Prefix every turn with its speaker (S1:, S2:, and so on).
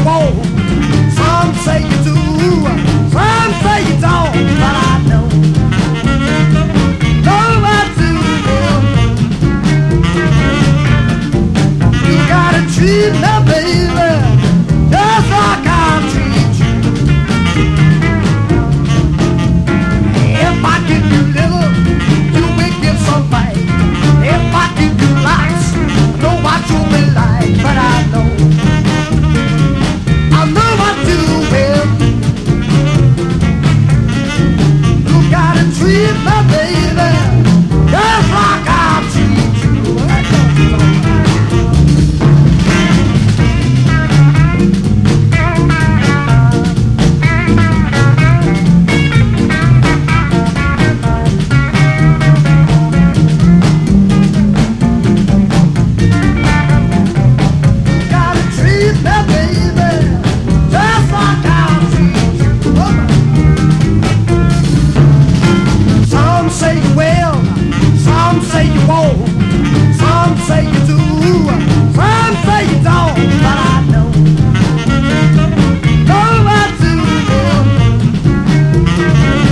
S1: won't. Some say you do, some say you don't, but I know I do. You gotta treat me